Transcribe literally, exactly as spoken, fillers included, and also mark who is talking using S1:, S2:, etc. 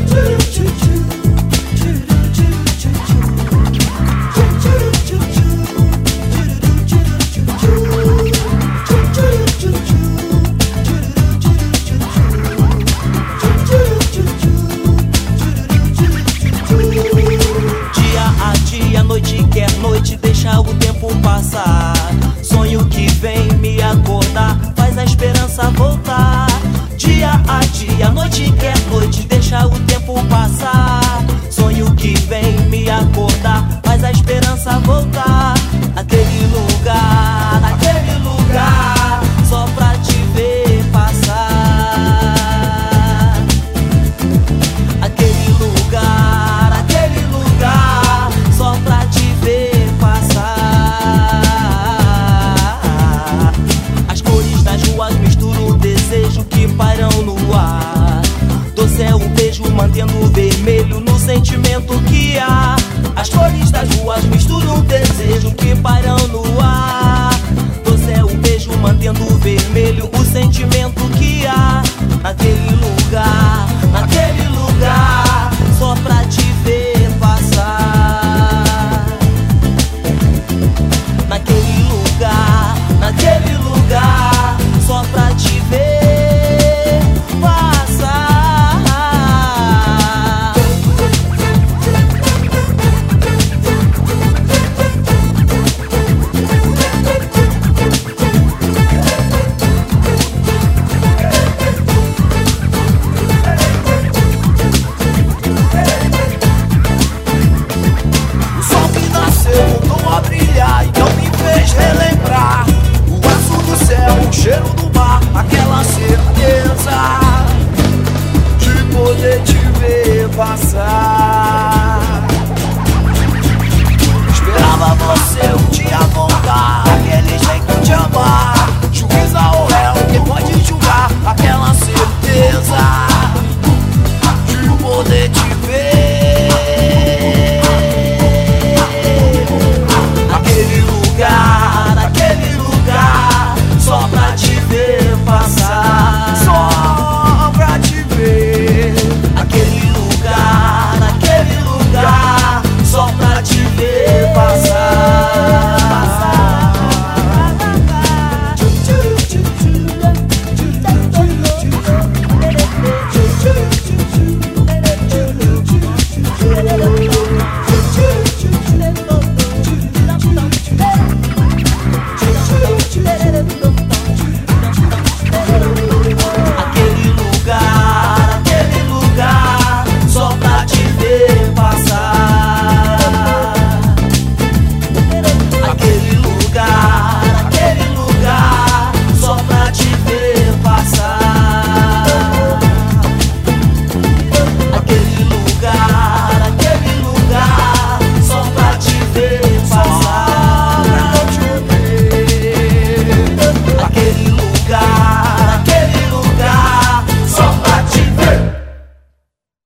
S1: Deixa o tempo passar. Sonho que vem me acordar, faz a esperança voltar. Dia a dia, noite quer noite, deixa o tempo passar. Sonho que vem me acordar, faz a esperança voltar. Aquele lugar, aquele lugar, só pra te ver passar. Aquele lugar, aquele lugar, só pra te ver. Misturo o desejo que pairam no ar. Do céu um beijo mantendo o vermelho no sentimento que há. As cores das ruas misturam o desejo que pairam no ar. Do céu um beijo mantendo o vermelho, o sentimento que há. Naquele lugar, naquele lugar, só pra te ver passar. Naquele lugar, naquele lugar, só pra te ver passar. O sol que nasceu voltou a brilhar, então me fez relembrar o azul do céu, o cheiro do mar, aquela certeza de poder te ver passar.